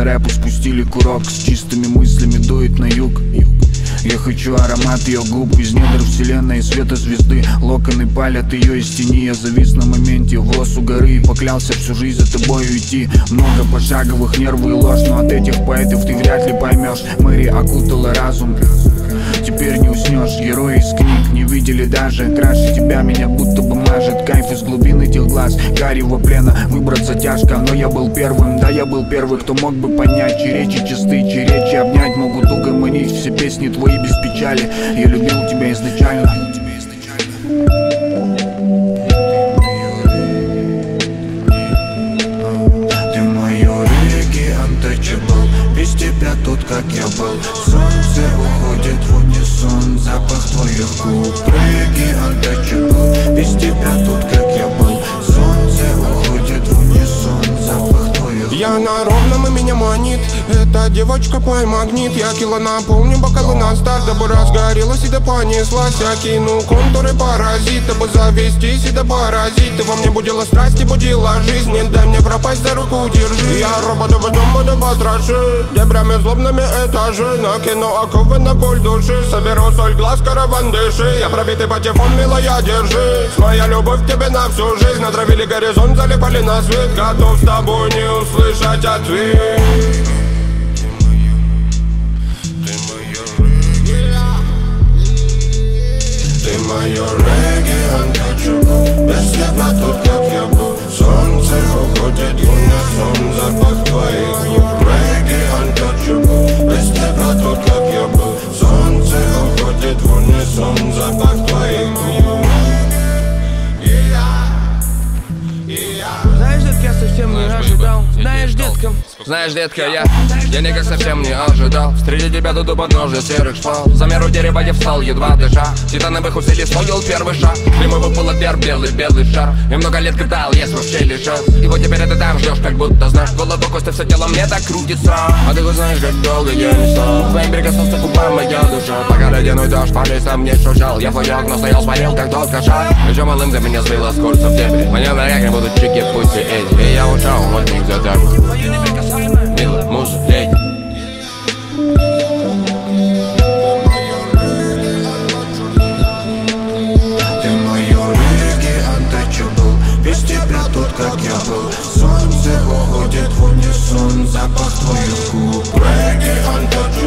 на рэпу спустили курок. С чистыми мыслями дует на юг. Я хочу аромат ее губ из недр вселенной, света звезды. Локоны палят ее из тени. Я завис на моменте, волос у горы, и поклялся всю жизнь за тобой уйти. Много пошаговых, нервы и ложь, но от этих поэтов ты вряд ли поймешь. Мэри окутала разум, теперь не уснешь. Герои из книг не видели даже. Краше тебя меня будто бы мажет кайф из глубин этих глаз. Гарьего плена выбраться тяжко, но я был первым. Да, я был первый, кто мог бы понять, чьи речи чисты, чьи речи обнять могут угомонить все песни твои без печали. Я любил тебя изначально. Ты мое регги untouchable. Без тебя тут как я был. Солнце уходит в унисон, запах твоих губ. Регги untouchable. Без тебя тут как я был. Солнце уходит в унисон, запах твоих губ. Я на ровном, и меня манит эта девочка мой магнит. Я кило наполню бокалы на старт, дабы разгорелась и да понеслась. Я кину контуры паразит, дабы завестись и да поразить. Ты во мне будила страсть и будила жизнь. Не дай мне пропасть, за руку держи. Я роботу в дом буду потрошить дебрями злобными этажи. Накину оковы на боль души, соберу соль глаз, караван дыши. Я пробитый патефон, милая, держи. Моя любовь к тебе на всю жизнь. Натравили горизонт, залипали на свет. Готов с тобой не услышать ответ. Ты мое регги untouchable. Без тебя тут как я был. Солнце уходит в унисон, запах твоих губ. Регги untouchable. Без тебя тут как я был. Солнце уходит в унисон, запах твоих губ. Знаешь, детка, я совсем не ожидал. Знаешь, детка, знаешь, детка, я никак совсем не ожидал встретить тебя тут у подножия серых шпал. За меру дерева я встал, едва дыша. Титановых усилий стоил первый шаг. Прямой был отвер, белый шар. И много лет гадал, есть вообще лежал. И вот теперь ты там ждешь, как будто знаешь. Голову, кости, все тело мне так крутится. А ты хоть знаешь, как долго я не стал. Твоим прикоснулся к губам моя душа. Пока ледяной дождь по лесам мне шуршал. Я в твоё окно стоял, смотрел, как тот кошак. Еще малым ты меня сбила с курса в дебри. Мне в ногах не будут чики, пусть и эти. И я ушел, вот них задержу. Милая муза, леди. Ты мое регги untouchable. Без тебя тут как я был. Солнце уходит в унисон, запах твоих губ. Регги untouchable.